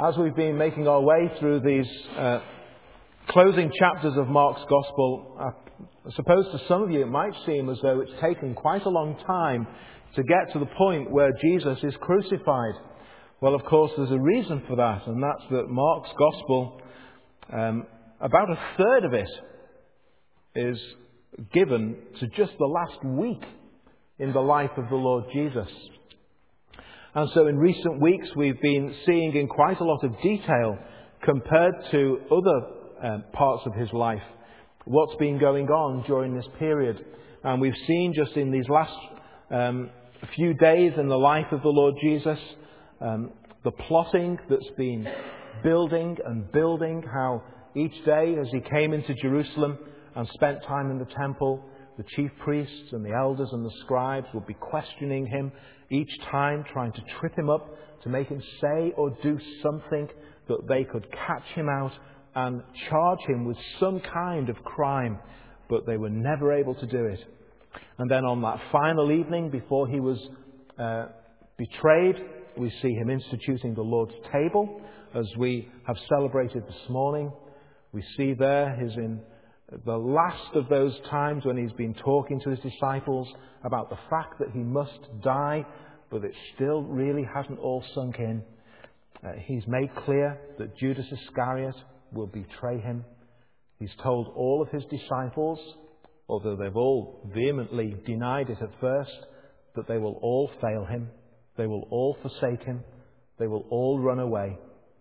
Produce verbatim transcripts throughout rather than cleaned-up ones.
As we've been making our way through these uh, closing chapters of Mark's Gospel, I suppose to some of you it might seem as though it's taken quite a long time to get to the point where Jesus is crucified. Well, of course, there's a reason for that, and that's that Mark's Gospel, um, about a third of it is given to just the last week in the life of the Lord Jesus. And so in recent weeks we've been seeing in quite a lot of detail, compared to other um, parts of his life, what's been going on during this period. And we've seen just in these last um, few days in the life of the Lord Jesus, um, the plotting that's been building and building, how each day as he came into Jerusalem and spent time in the temple, the chief priests and the elders and the scribes would be questioning him each time, trying to trip him up, to make him say or do something that they could catch him out and charge him with some kind of crime. But they were never able to do it. And then on that final evening before he was uh, betrayed, we see him instituting the Lord's table, as we have celebrated this morning. We see there his in the last of those times when he's been talking to his disciples about the fact that he must die, but it still really hasn't all sunk in. Uh, he's made clear that Judas Iscariot will betray him. He's told all of his disciples, although they've all vehemently denied it at first, that they will all fail him. They will all forsake him. They will all run away.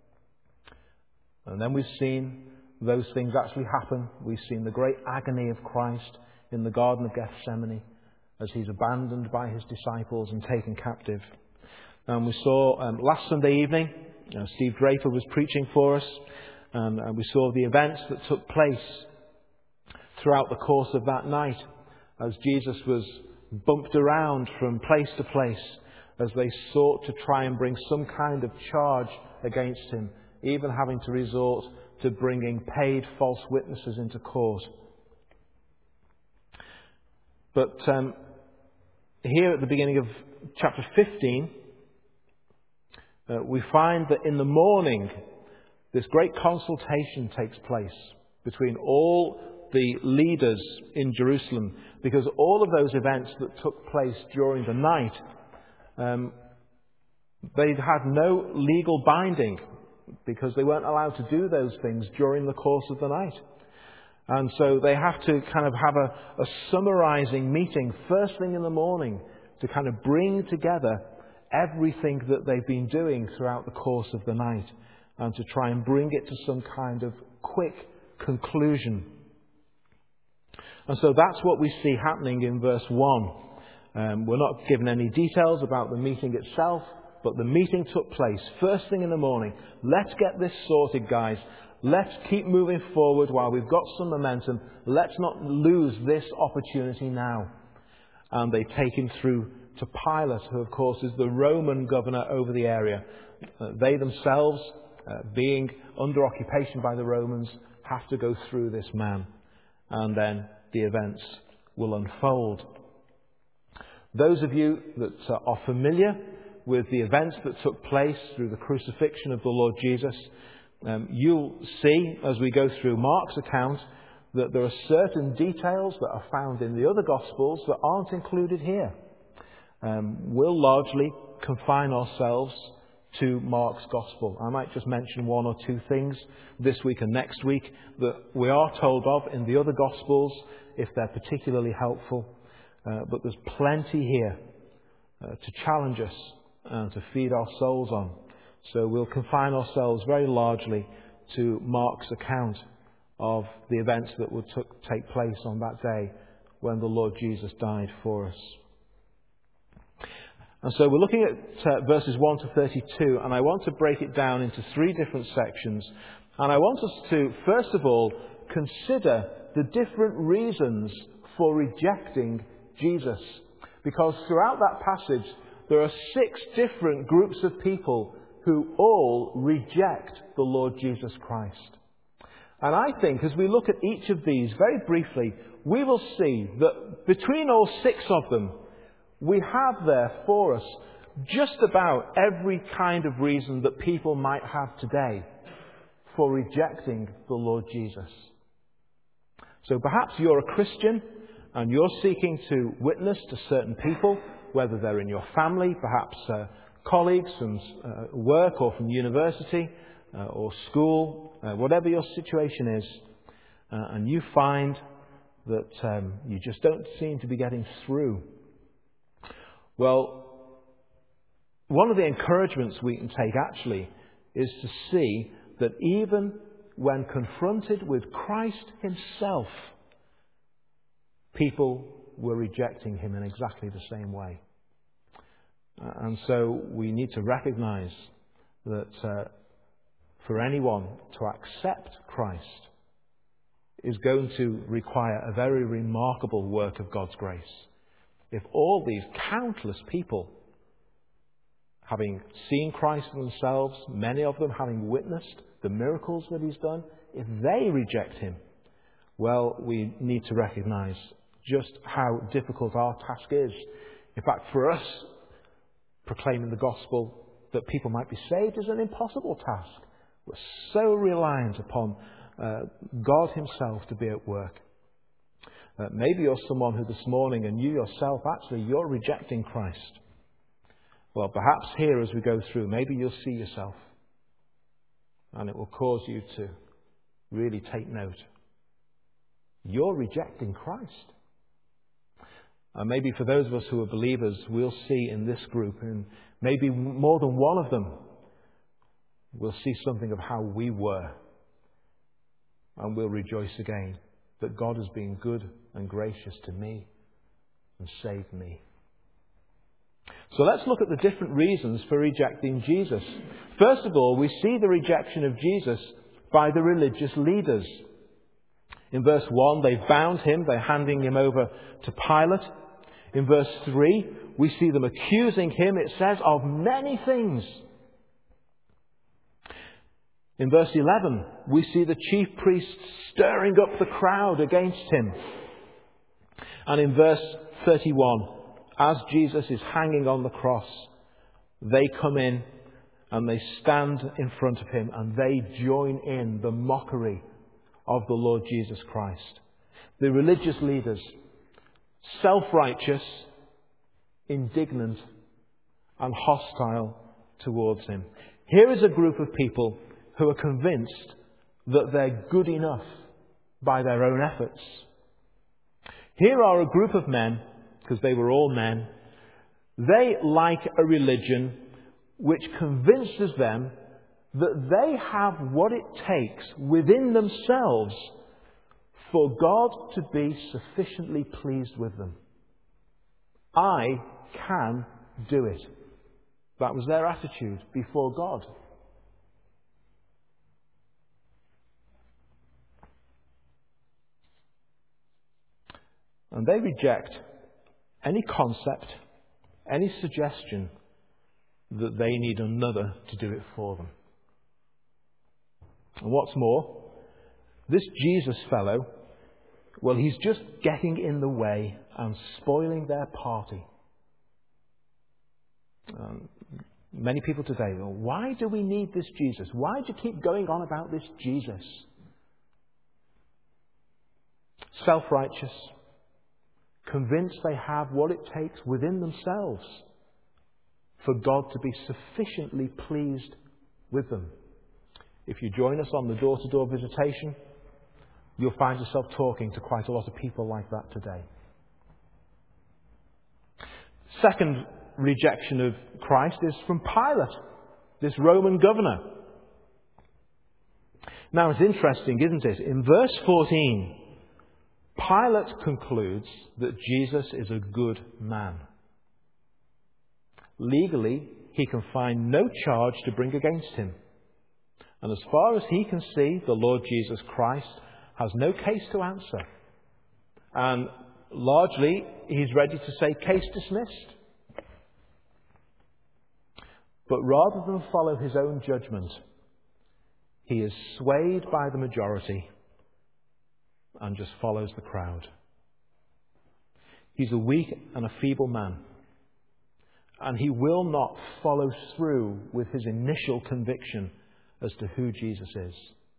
And then we've seen those things actually happen. We've seen the great agony of Christ in the Garden of Gethsemane as he's abandoned by his disciples and taken captive. And we saw um, last Sunday evening, you know, Steve Draper was preaching for us, and, and we saw the events that took place throughout the course of that night as Jesus was bumped around from place to place as they sought to try and bring some kind of charge against him, even having to resort to bringing paid false witnesses into court. But um, here at the beginning of chapter fifteen, uh, we find that in the morning this great consultation takes place between all the leaders in Jerusalem, because all of those events that took place during the night, um, they'd had no legal binding, because they weren't allowed to do those things during the course of the night. And so they have to kind of have a, a summarizing meeting first thing in the morning to kind of bring together everything that they've been doing throughout the course of the night and to try and bring it to some kind of quick conclusion. And so that's what we see happening in verse one. Um, we're not given any details about the meeting itself, but the meeting took place first thing in the morning. Let's get this sorted, guys. Let's keep moving forward while we've got some momentum. Let's not lose this opportunity now. And they take him through to Pilate, who of course is the Roman governor over the area. Uh, they themselves, uh, being under occupation by the Romans, have to go through this man. And then the events will unfold. Those of you that uh, are familiar with the events that took place through the crucifixion of the Lord Jesus, um, you'll see as we go through Mark's account that there are certain details that are found in the other Gospels that aren't included here. Um, we'll largely confine ourselves to Mark's Gospel. I might just mention one or two things this week and next week that we are told of in the other Gospels if they're particularly helpful. Uh, but there's plenty here uh, to challenge us and to feed our souls on. So we'll confine ourselves very largely to Mark's account of the events that would t- take place on that day when the Lord Jesus died for us. And so we're looking at uh, verses one to thirty-two, and I want to break it down into three different sections. And I want us to, first of all, consider the different reasons for rejecting Jesus. Because throughout that passage, there are six different groups of people who all reject the Lord Jesus Christ. And I think as we look at each of these very briefly, we will see that between all six of them, we have there for us just about every kind of reason that people might have today for rejecting the Lord Jesus. So perhaps you're a Christian and you're seeking to witness to certain people, whether they're in your family, perhaps uh, colleagues from uh, work or from university uh, or school, uh, whatever your situation is, uh, and you find that um, you just don't seem to be getting through. Well, one of the encouragements we can take actually is to see that even when confronted with Christ himself, people were rejecting him in exactly the same way. Uh, and so we need to recognize that uh, for anyone to accept Christ is going to require a very remarkable work of God's grace. If all these countless people, having seen Christ themselves, many of them having witnessed the miracles that he's done, if they reject him, well, we need to recognize just how difficult our task is. In fact, for us, proclaiming the gospel that people might be saved is an impossible task. We're so reliant upon uh, God himself to be at work. Uh, maybe you're someone who this morning, and you yourself, actually, you're rejecting Christ. Well, perhaps here as we go through, maybe you'll see yourself. And it will cause you to really take note. You're rejecting Christ. And maybe for those of us who are believers, we'll see in this group, and maybe more than one of them, we'll see something of how we were. And we'll rejoice again that God has been good and gracious to me and saved me. So let's look at the different reasons for rejecting Jesus. First of all, we see the rejection of Jesus by the religious leaders. In verse one, they bound him, they're handing him over to Pilate. In verse three, we see them accusing him, it says, of many things. In verse eleven, we see the chief priests stirring up the crowd against him. And in verse thirty-one, as Jesus is hanging on the cross, they come in and they stand in front of him and they join in the mockery of the Lord Jesus Christ. The religious leaders, self-righteous, indignant and hostile towards him. Here is a group of people who are convinced that they're good enough by their own efforts. Here are a group of men, because they were all men, they like a religion which convinces them that they have what it takes within themselves for God to be sufficiently pleased with them. I can do it. That was their attitude before God. And they reject any concept, any suggestion that they need another to do it for them. And what's more, this Jesus fellow, well, he's just getting in the way and spoiling their party. Um, many people today, well, why do we need this Jesus? Why do you keep going on about this Jesus? Self-righteous, convinced they have what it takes within themselves for God to be sufficiently pleased with them. If you join us on the door-to-door visitation, you'll find yourself talking to quite a lot of people like that today. Second rejection of Christ is from Pilate, this Roman governor. Now it's interesting, isn't it? In verse fourteen, Pilate concludes that Jesus is a good man. Legally, he can find no charge to bring against him. And as far as he can see, the Lord Jesus Christ has no case to answer. And largely, he's ready to say, case dismissed. But rather than follow his own judgment, he is swayed by the majority and just follows the crowd. He's a weak and a feeble man. And he will not follow through with his initial conviction as to who Jesus is.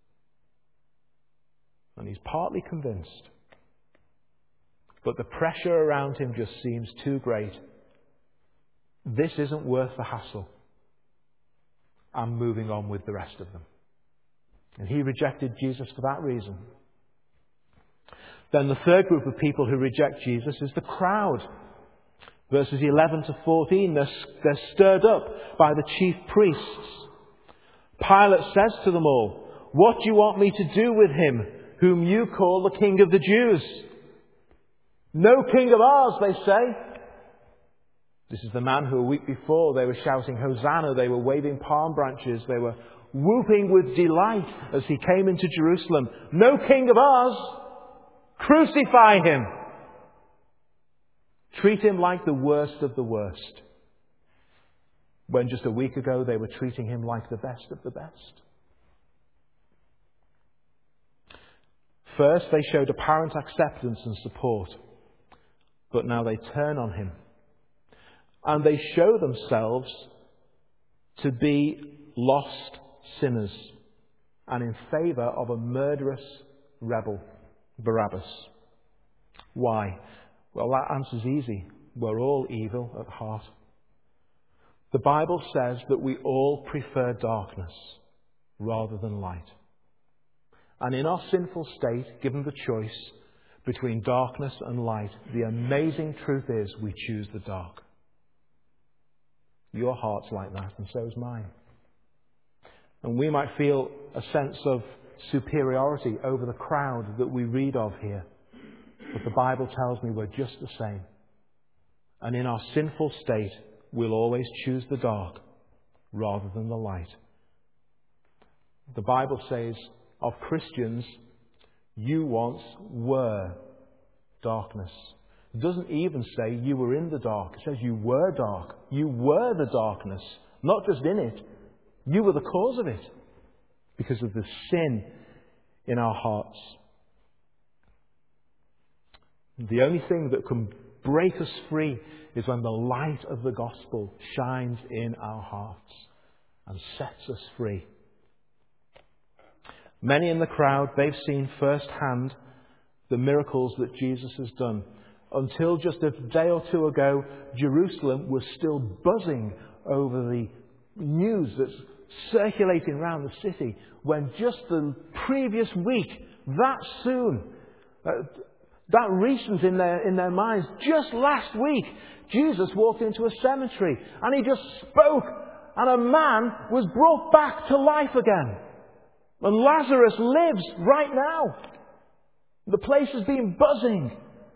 And he's partly convinced. But the pressure around him just seems too great. This isn't worth the hassle. I'm moving on with the rest of them. And he rejected Jesus for that reason. Then the third group of people who reject Jesus is the crowd. Verses eleven to fourteen, they're, they're stirred up by the chief priests. Pilate says to them all, "What do you want me to do with him, whom you call the King of the Jews?" "No king of ours," they say. This is the man who a week before they were shouting Hosanna, they were waving palm branches, they were whooping with delight as he came into Jerusalem. "No king of ours! Crucify him! Treat him like the worst of the worst." When just a week ago they were treating him like the best of the best. First they showed apparent acceptance and support. But now they turn on him. And they show themselves to be lost sinners and in favour of a murderous rebel, Barabbas. Why? Well, that answer's easy. We're all evil at heart. The Bible says that we all prefer darkness rather than light. And in our sinful state, given the choice between darkness and light, the amazing truth is we choose the dark. Your heart's like that, and so is mine. And we might feel a sense of superiority over the crowd that we read of here. But the Bible tells me we're just the same. And in our sinful state, we'll always choose the dark rather than the light. The Bible says of Christians, you once were darkness. It doesn't even say you were in the dark. It says you were dark. You were the darkness. Not just in it. You were the cause of it. Because of the sin in our hearts. The only thing that can break us free is when the light of the gospel shines in our hearts and sets us free. Many in the crowd, they've seen firsthand the miracles that Jesus has done. Until just a day or two ago, Jerusalem was still buzzing over the news that's circulating around the city, when just the previous week, that soon, uh, that recent in their, in their minds, just last week, Jesus walked into a cemetery and he just spoke and a man was brought back to life again. And Lazarus lives right now. The place has been buzzing.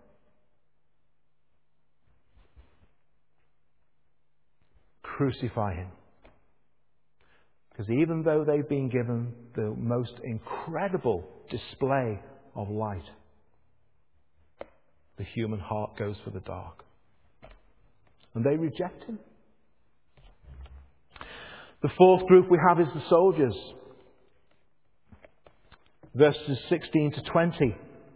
Crucify him. Because even though they've been given the most incredible display of light, the human heart goes for the dark. And they reject him. The fourth group we have is the soldiers. Verses sixteen to twenty.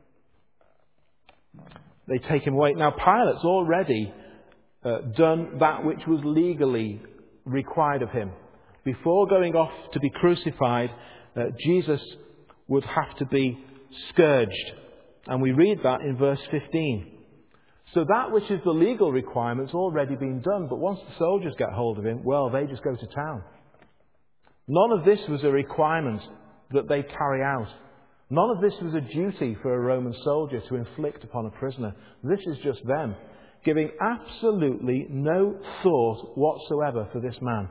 They take him away. Now Pilate's already uh, done that which was legally required of him. Before going off to be crucified, uh, Jesus would have to be scourged. And we read that in verse fifteen. So that which is the legal requirement's already been done. But once the soldiers get hold of him, well, they just go to town. None of this was a requirement that they carry out. None of this was a duty for a Roman soldier to inflict upon a prisoner. This is just them giving absolutely no thought whatsoever for this man.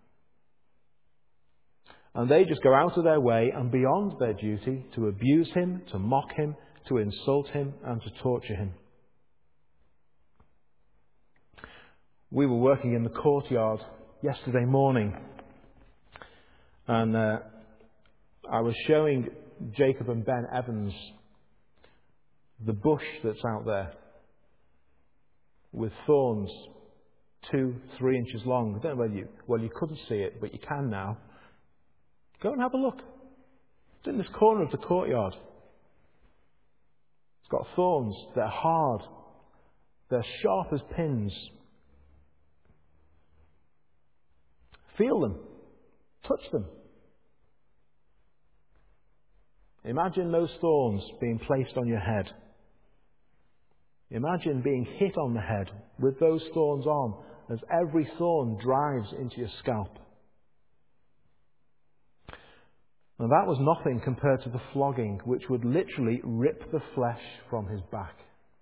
And they just go out of their way and beyond their duty to abuse him, to mock him, to insult him, and to torture him. We were working in the courtyard yesterday morning, and uh, I was showing Jacob and Ben Evans the bush that's out there with thorns two, three inches long. I don't know whether you, well, you couldn't see it, but you can now. Go and have a look. It's in this corner of the courtyard. It's got thorns. They're hard. They're sharp as pins. Feel them. Touch them. Imagine those thorns being placed on your head. Imagine being hit on the head with those thorns on as every thorn drives into your scalp. And that was nothing compared to the flogging, which would literally rip the flesh from his back.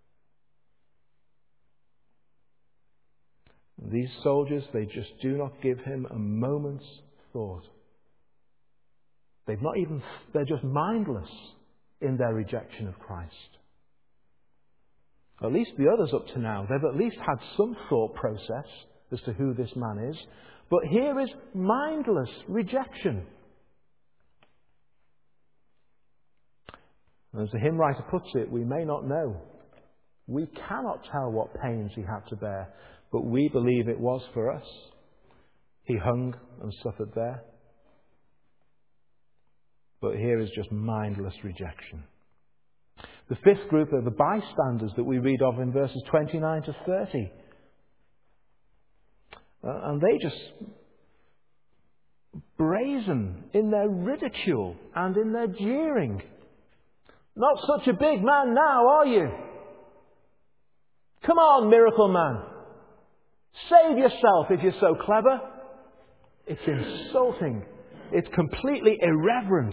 These soldiers, they just do not give him a moment's thought. They've not even, they're just mindless in their rejection of Christ. At least the others up to now, they've at least had some thought process as to who this man is. But here is mindless rejection. As the hymn writer puts it, we may not know. We cannot tell what pains he had to bear, but we believe it was for us. He hung and suffered there. But here is just mindless rejection. The fifth group are the bystanders that we read of in verses twenty-nine to thirty. Uh, and they just brazen in their ridicule and in their jeering. Not such a big man now, are you? Come on, miracle man. Save yourself if you're so clever. It's insulting. It's completely irreverent.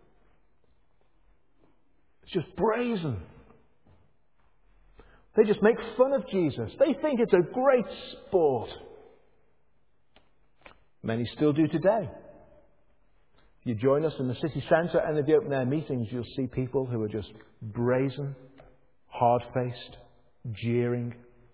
It's just brazen. They just make fun of Jesus. They think it's a great sport. Many still do today. If you join us in the city centre and if you open their meetings, you'll see people who are just brazen, hard-faced, jeering.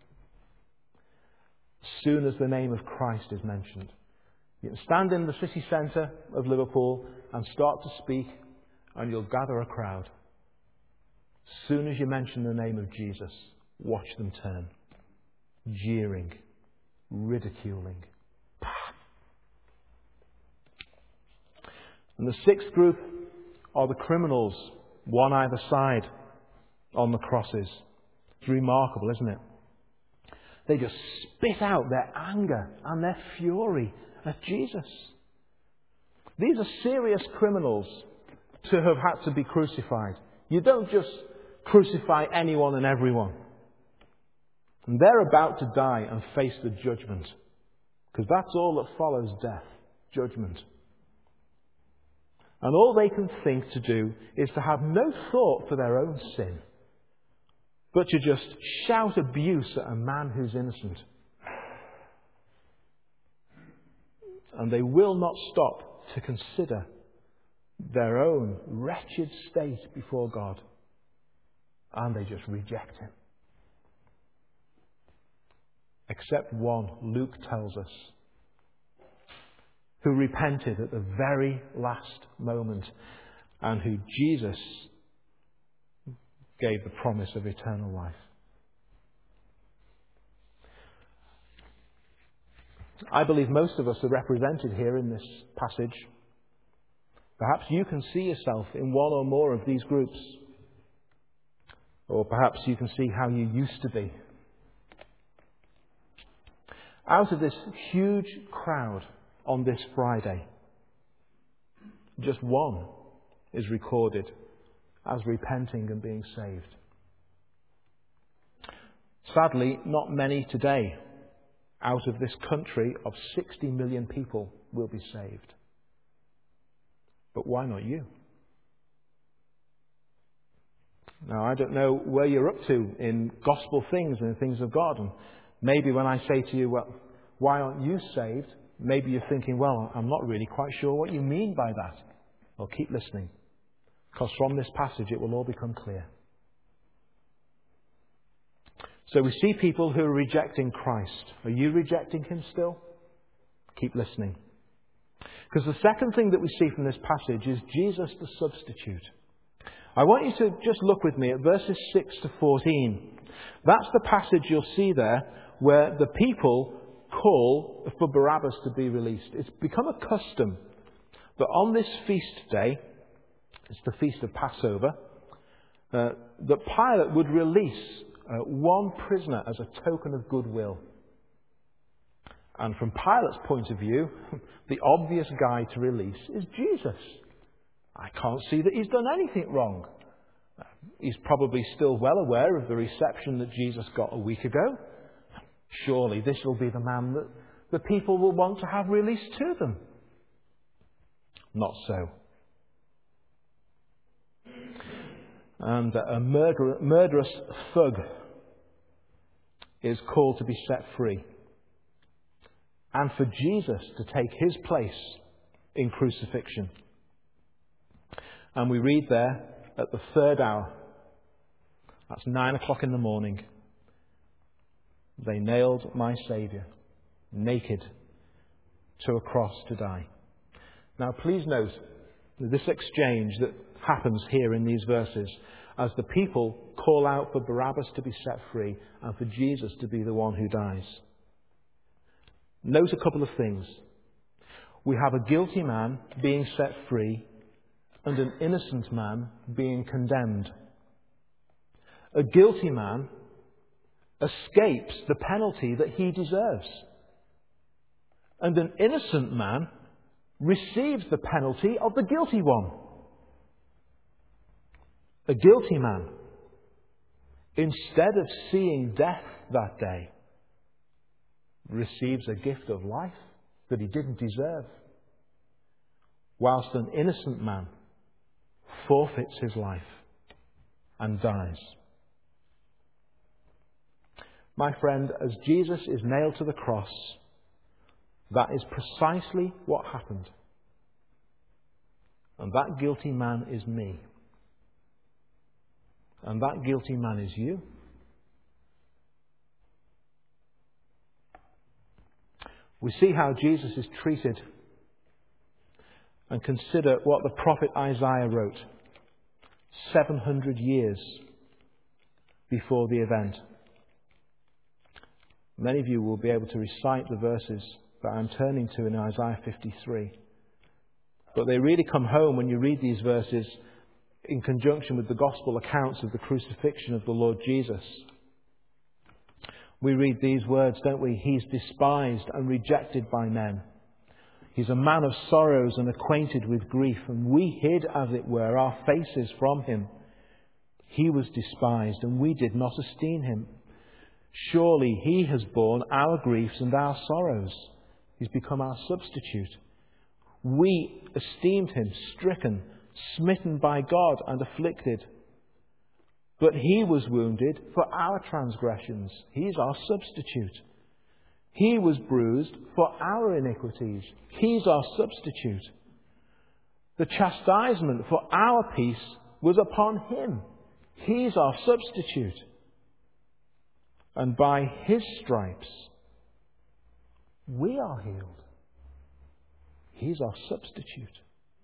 As soon as the name of Christ is mentioned, you can stand in the city centre of Liverpool and start to speak, and you'll gather a crowd. As soon as you mention the name of Jesus, watch them turn. Jeering, ridiculing. And the sixth group are the criminals, one either side, on the crosses. It's remarkable, isn't it? They just spit out their anger and their fury at Jesus. These are serious criminals to have had to be crucified. You don't just crucify anyone and everyone. And they're about to die and face the judgment. Because that's all that follows death, judgment. And all they can think to do is to have no thought for their own sin, but to just shout abuse at a man who's innocent. And they will not stop to consider their own wretched state before God. And they just reject him. Except one, Luke tells us, who repented at the very last moment and who Jesus gave the promise of eternal life. I believe most of us are represented here in this passage. Perhaps you can see yourself in one or more of these groups. Or perhaps you can see how you used to be. Out of this huge crowd on this Friday, just one is recorded as repenting and being saved. Sadly, not many today out of this country of sixty million people will be saved. But why not you? Now, I don't know where you're up to in gospel things and things of God. And maybe when I say to you, well, why aren't you saved? Maybe you're thinking, well, I'm not really quite sure what you mean by that. Well, keep listening. Because from this passage it will all become clear. So we see people who are rejecting Christ. Are you rejecting him still? Keep listening. Because the second thing that we see from this passage is Jesus the substitute. I want you to just look with me at verses six to fourteen. That's the passage you'll see there where the people call for Barabbas to be released. It's become a custom that on this feast day, it's the feast of Passover, uh, that Pilate would release uh, one prisoner as a token of goodwill. And from Pilate's point of view, the obvious guy to release is Jesus. I can't see that he's done anything wrong. He's probably still well aware of the reception that Jesus got a week ago. Surely this will be the man that the people will want to have released to them. Not so. And a murder, murderous thug is called to be set free. And for Jesus to take his place in crucifixion. And we read there at the third hour, that's nine o'clock in the morning, they nailed my Saviour naked to a cross to die. Now please note this exchange that happens here in these verses as the people call out for Barabbas to be set free and for Jesus to be the one who dies. Note a couple of things. We have a guilty man being set free and an innocent man being condemned. A guilty man escapes the penalty that he deserves. And an innocent man receives the penalty of the guilty one. A guilty man, instead of seeing death that day, receives a gift of life that he didn't deserve, whilst an innocent man forfeits his life and dies. My friend, as Jesus is nailed to the cross, that is precisely what happened. And that guilty man is me. And that guilty man is you. We see how Jesus is treated and consider what the prophet Isaiah wrote seven hundred years before the event. Many of you will be able to recite the verses that I'm turning to in Isaiah fifty-three. But they really come home when you read these verses in conjunction with the gospel accounts of the crucifixion of the Lord Jesus. We read these words, don't we? He's despised and rejected by men. He's a man of sorrows and acquainted with grief, and we hid, as it were, our faces from him. He was despised, and we did not esteem him. Surely he has borne our griefs and our sorrows. He's become our substitute. We esteemed him stricken, smitten by God and afflicted. But he was wounded for our transgressions. He's our substitute. He was bruised for our iniquities. He's our substitute. The chastisement for our peace was upon him. He's our substitute. And by his stripes, we are healed. He's our substitute.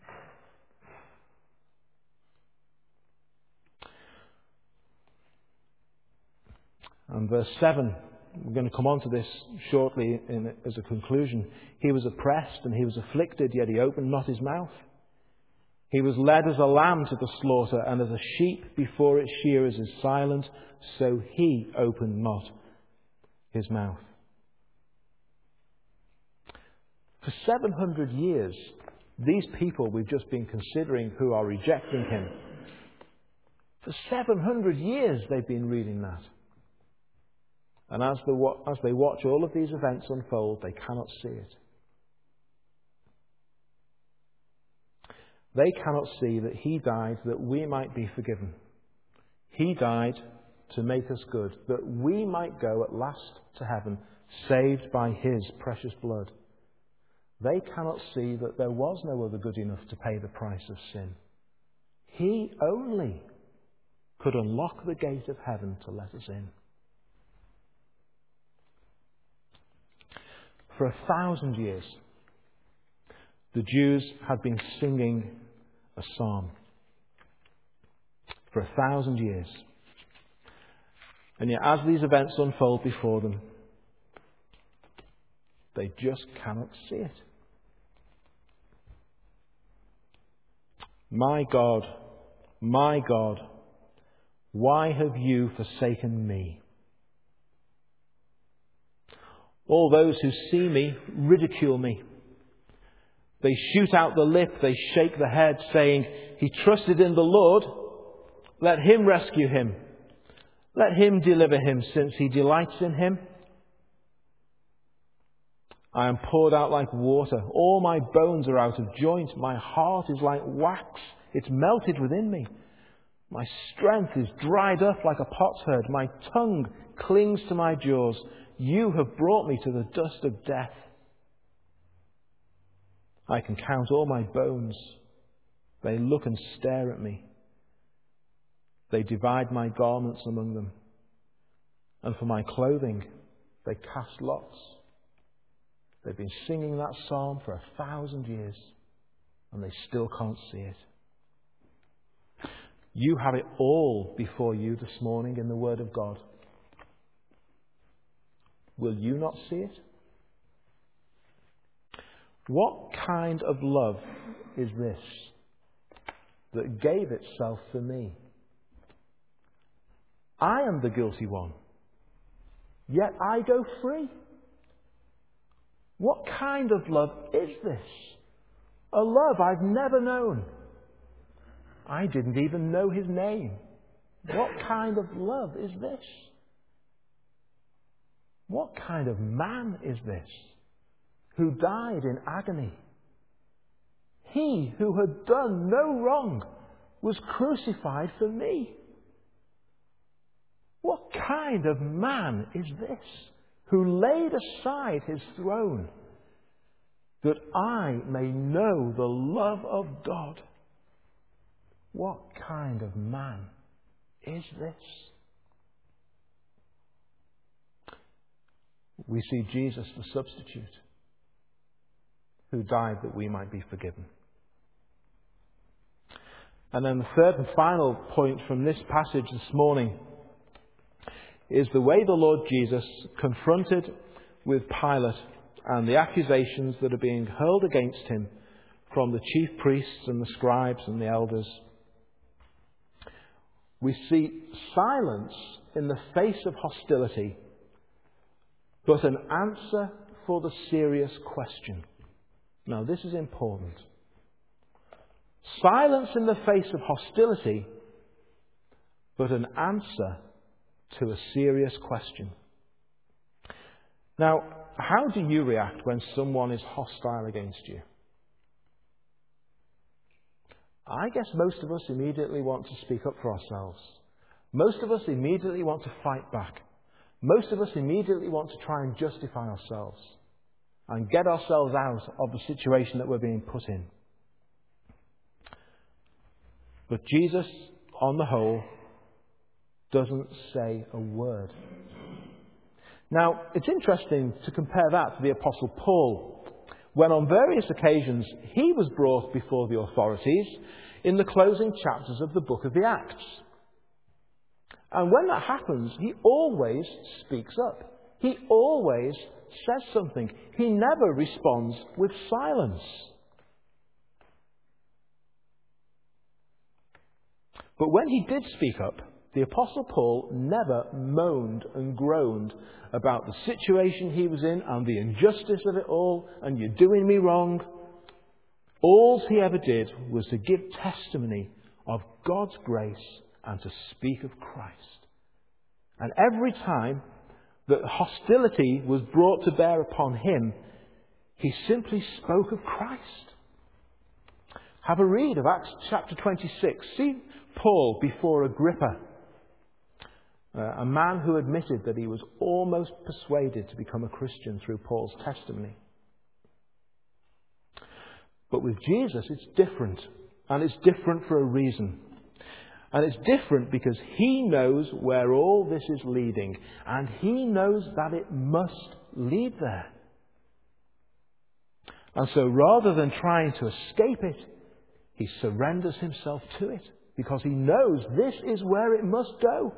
And verse seven, we're going to come on to this shortly in, as a conclusion. He was oppressed and he was afflicted, yet he opened not his mouth. He was led as a lamb to the slaughter, and as a sheep before its shearers is silent, so he opened not his mouth. For seven hundred years, these people we've just been considering who are rejecting him, for seven hundred years they've been reading that. And as they, as they watch all of these events unfold, they cannot see it. They cannot see that he died that we might be forgiven. He died to make us good, that we might go at last to heaven, saved by his precious blood. They cannot see that there was no other good enough to pay the price of sin. He only could unlock the gate of heaven to let us in. For a thousand years, the Jews had been singing a psalm. For a thousand years. And yet as these events unfold before them, they just cannot see it. My God, my God, why have you forsaken me? All those who see me ridicule me. They shoot out the lip, they shake the head, saying, he trusted in the Lord. Let him rescue him. Let him deliver him, since he delights in him. I am poured out like water. All my bones are out of joint. My heart is like wax. It's melted within me. My strength is dried up like a potsherd. My tongue clings to my jaws. You have brought me to the dust of death. I can count all my bones. They look and stare at me. They divide my garments among them. And for my clothing, they cast lots. They've been singing that psalm for a thousand years, and they still can't see it. You have it all before you this morning in the Word of God. Will you not see it? What kind of love is this that gave itself for me? I am the guilty one, yet I go free. What kind of love is this? A love I've never known. I didn't even know his name. What kind of love is this? What kind of man is this who died in agony? He who had done no wrong was crucified for me. What kind of man is this who laid aside his throne that I may know the love of God? What kind of man is this? We see Jesus the substitute who died that we might be forgiven. And then the third and final point from this passage this morning is the way the Lord Jesus confronted with Pilate and the accusations that are being hurled against him from the chief priests and the scribes and the elders. We see silence in the face of hostility, but an answer for the serious question. Now, this is important. Silence in the face of hostility, but an answer to a serious question. Now, how do you react when someone is hostile against you? I guess most of us immediately want to speak up for ourselves. Most of us immediately want to fight back. Most of us immediately want to try and justify ourselves and get ourselves out of the situation that we're being put in. But Jesus, on the whole, doesn't say a word. Now, it's interesting to compare that to the Apostle Paul, when on various occasions he was brought before the authorities in the closing chapters of the book of the Acts. And when that happens, he always speaks up. He always says something. He never responds with silence. But when he did speak up, the Apostle Paul never moaned and groaned about the situation he was in and the injustice of it all, and you're doing me wrong. All he ever did was to give testimony of God's grace and to speak of Christ. And every time that hostility was brought to bear upon him, he simply spoke of Christ. Have a read of Acts chapter twenty-six. See Paul before Agrippa, Uh, a man who admitted that he was almost persuaded to become a Christian through Paul's testimony. But with Jesus, it's different. And it's different for a reason. And it's different because he knows where all this is leading. And he knows that it must lead there. And so rather than trying to escape it, he surrenders himself to it. Because he knows this is where it must go.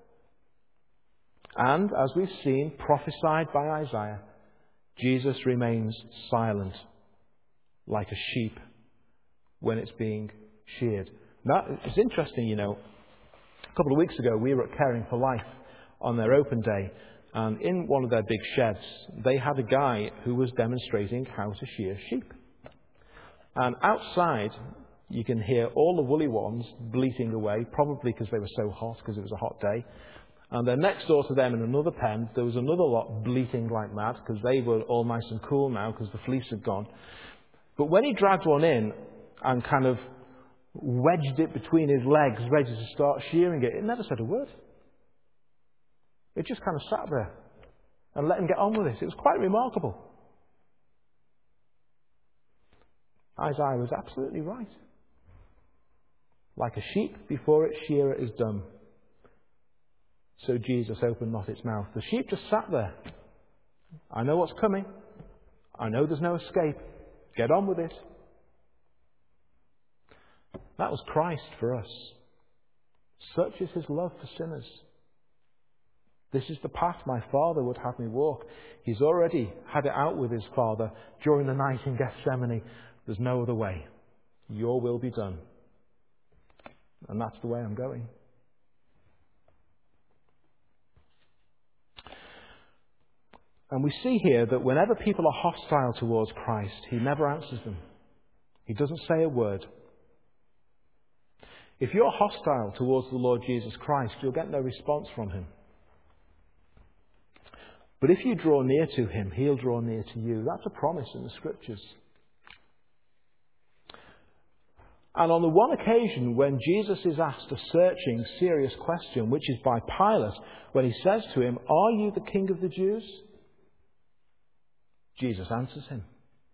And, as we've seen, prophesied by Isaiah, Jesus remains silent, like a sheep when it's being sheared. Now, it's interesting, you know, a couple of weeks ago we were at Caring for Life on their open day, And in one of their big sheds, they had a guy who was demonstrating how to shear sheep. And outside, you can hear all the woolly ones bleating away, probably because they were so hot, because it was a hot day. And then next door to them in another pen, there was another lot bleating like mad, because they were all nice and cool now, because the fleece had gone. But when he dragged one in and kind of wedged it between his legs, ready to start shearing it, it never said a word. It just kind of sat there and let him get on with it. It was quite remarkable. Isaiah was absolutely right. Like a sheep before its shearer is dumb, so Jesus opened not its mouth. The sheep just sat there. I know what's coming. I know there's no escape. Get on with it. That was Christ for us. Such is his love for sinners. This is the path my Father would have me walk. He's already had it out with his Father during the night in Gethsemane. There's no other way. Your will be done. And that's the way I'm going. And we see here that whenever people are hostile towards Christ, he never answers them. He doesn't say a word. If you're hostile towards the Lord Jesus Christ, you'll get no response from him. But if you draw near to him, he'll draw near to you. That's a promise in the Scriptures. And on the one occasion when Jesus is asked a searching, serious question, which is by Pilate, when he says to him, "Are you the King of the Jews?" Jesus answers him.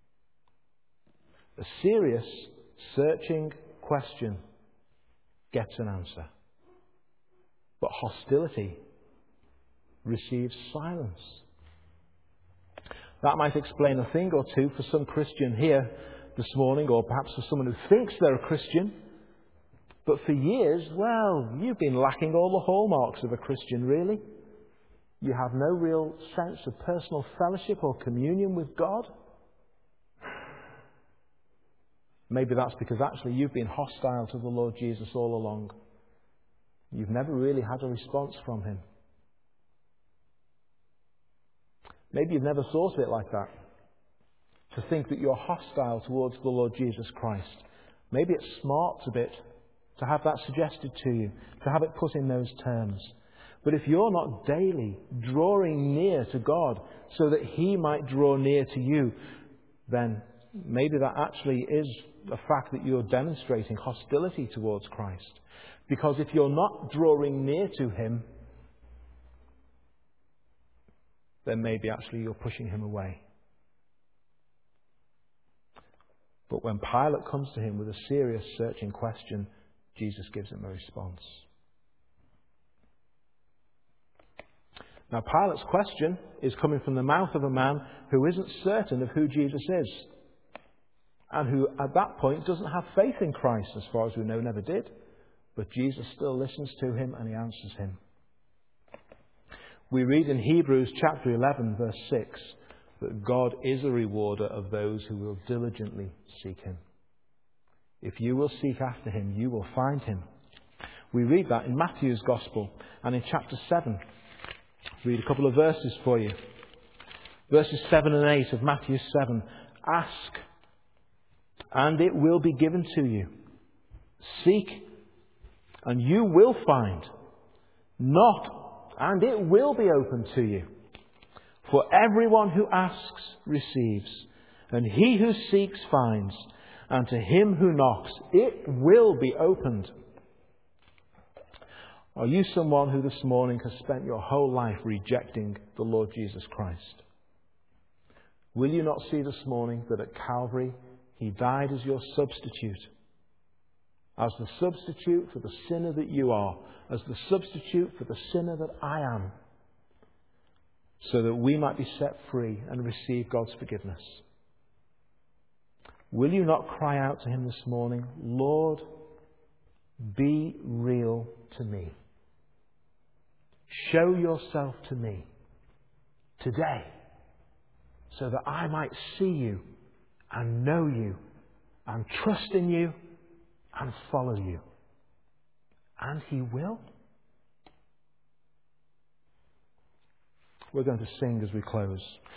A serious, searching question gets an answer. But hostility receives silence. That might explain a thing or two for some Christian here this morning, or perhaps for someone who thinks they're a Christian. But for years, well, you've been lacking all the hallmarks of a Christian, really. You have no real sense of personal fellowship or communion with God. Maybe that's because actually you've been hostile to the Lord Jesus all along. You've never really had a response from him. Maybe you've never thought of it like that. To think that you're hostile towards the Lord Jesus Christ. Maybe it smarts a bit to have that suggested to you, to have it put in those terms. But if you're not daily drawing near to God so that he might draw near to you, then maybe that actually is a fact that you're demonstrating hostility towards Christ. Because if you're not drawing near to him, then maybe actually you're pushing him away. But when Pilate comes to him with a serious, searching question, Jesus gives him a response. Now, Pilate's question is coming from the mouth of a man who isn't certain of who Jesus is, and who, at that point, doesn't have faith in Christ, as far as we know, never did. But Jesus still listens to him, and he answers him. We read in Hebrews chapter eleven, verse six, that God is a rewarder of those who will diligently seek him. If you will seek after him, you will find him. We read that in Matthew's Gospel and in chapter seven. I'll read a couple of verses for you. Verses seven and eight of Matthew seven. Ask, and it will be given to you. Seek, and you will find. Knock, and it will be opened to you. For everyone who asks receives, and he who seeks finds, and to him who knocks it will be opened. Are you someone who this morning has spent your whole life rejecting the Lord Jesus Christ? Will you not see this morning that at Calvary he died as your substitute? As the substitute for the sinner that you are, as the substitute for the sinner that I am, so that we might be set free and receive God's forgiveness. Will you not cry out to him this morning, Lord, be real to me. Show yourself to me today, so that I might see you and know you and trust in you and follow you. And he will. we're going to sing as we close.